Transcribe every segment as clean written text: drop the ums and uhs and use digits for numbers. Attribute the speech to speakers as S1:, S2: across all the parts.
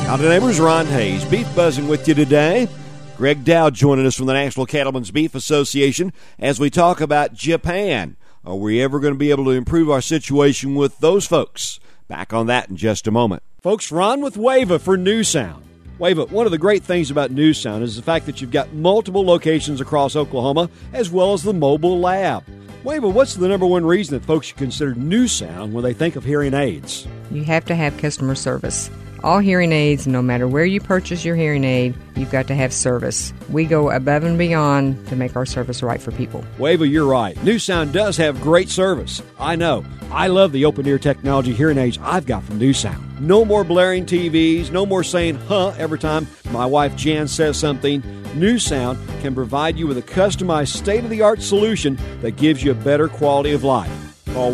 S1: Howdy neighbors, Ron Hayes, Beef Buzzing with you today. Greg Dowd joining us from the National Cattlemen's Beef Association as we talk about Japan. Are we ever going to be able to improve our situation with those folks? Back on that in just a moment. Folks, Ron with WAVA for New Sound. WAVA, one of the great things about New Sound is the fact that you've got multiple locations across Oklahoma as well as the mobile lab. WAVA, what's the number one reason that folks should consider New Sound when they think of hearing aids?
S2: You have to have customer service. All hearing aids, no matter where you purchase your hearing aid, you've got to have service. We go above and beyond to make our service right for people.
S1: WAVA, you're right. New Sound does have great service. I know. I love the open-ear technology hearing aids I've got from New Sound. No more blaring TVs, no more saying, huh, every time my wife Jan says something. New Sound can provide you with a customized state-of-the-art solution that gives you a better quality of life. Call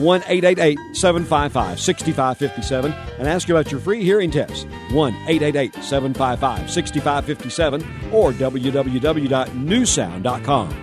S1: 1-888-755-6557 and ask about your free hearing test. 1-888-755-6557 or www.newsound.com.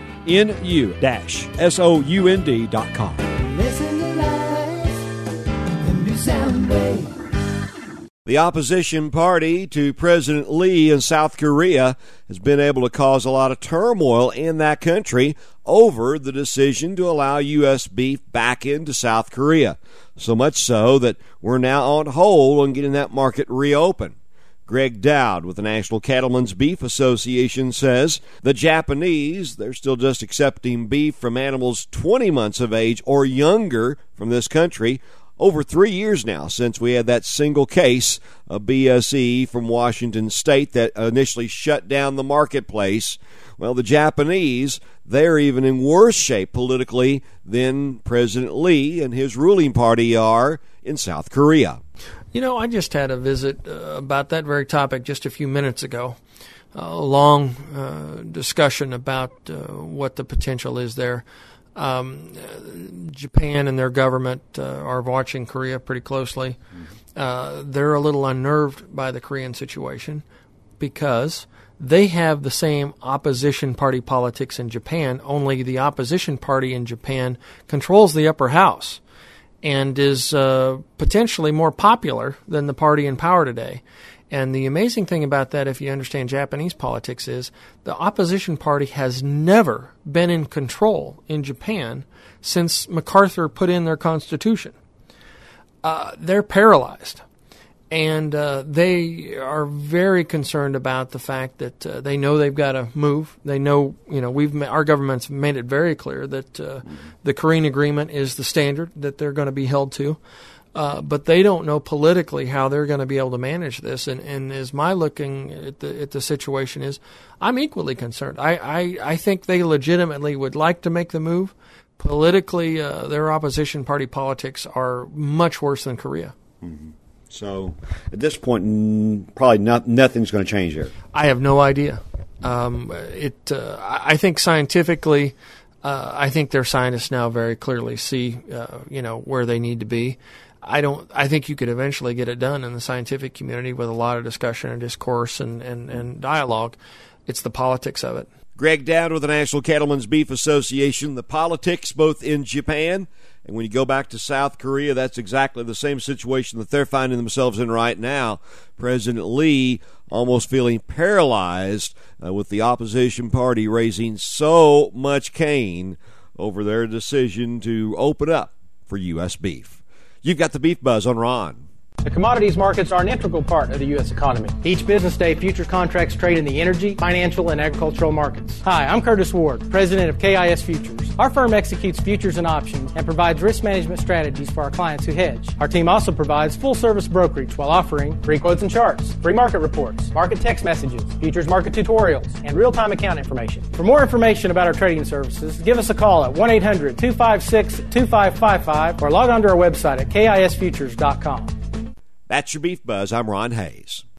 S1: NU-SOUND.com.
S3: Listen to life, the New Sound way.
S1: The opposition party to President Lee in South Korea has been able to cause a lot of turmoil in that country over the decision to allow U.S. beef back into South Korea. So much so that we're now on hold on getting that market reopened. Greg Dowd with the National Cattlemen's Beef Association says the Japanese, they're still just accepting beef from animals 20 months of age or younger from this country. Over 3 years now since we had that single case of BSE from Washington State that initially shut down the marketplace. Well, the Japanese, they're even in worse shape politically than President Lee and his ruling party are in South Korea.
S4: You know, I just had a visit about that very topic just a few minutes ago. A long discussion about what the potential is there. Japan and their government are watching Korea pretty closely. They're a little unnerved by the Korean situation because they have the same opposition party politics in Japan, only the opposition party in Japan controls the upper house and is potentially more popular than the party in power today. And the amazing thing about that, if you understand Japanese politics, is the opposition party has never been in control in Japan since MacArthur put in their constitution. They're paralyzed. And they are very concerned about the fact that they know they've got to move. They know, our government's made it very clear that the Korean agreement is the standard that they're going to be held to. But they don't know politically how they're going to be able to manage this. And as my looking at the situation is, I'm equally concerned. I think they legitimately would like to make the move. Politically, their opposition party politics are much worse than Korea.
S1: Mm-hmm. So at this point, probably nothing's going to change there.
S4: I have no idea. I think scientifically, I think their scientists now very clearly see, where they need to be. I think you could eventually get it done in the scientific community with a lot of discussion and discourse and dialogue. It's the politics of it.
S1: Greg Dowd with the National Cattlemen's Beef Association. The politics both in Japan and when you go back to South Korea, that's exactly the same situation that they're finding themselves in right now. President Lee almost feeling paralyzed with the opposition party raising so much cane over their decision to open up for U.S. beef. You've got the Beef Buzz on Ron.
S5: The commodities markets are an integral part of the U.S. economy. Each business day, futures contracts trade in the energy, financial, and agricultural markets. Hi, I'm Curtis Ward, president of KIS Futures. Our firm executes futures and options and provides risk management strategies for our clients who hedge. Our team also provides full-service brokerage while offering free quotes and charts, free market reports, market text messages, futures market tutorials, and real-time account information. For more information about our trading services, give us a call at 1-800-256-2555 or log on to our website at KISFutures.com.
S1: That's your Beef Buzz. I'm Ron Hayes.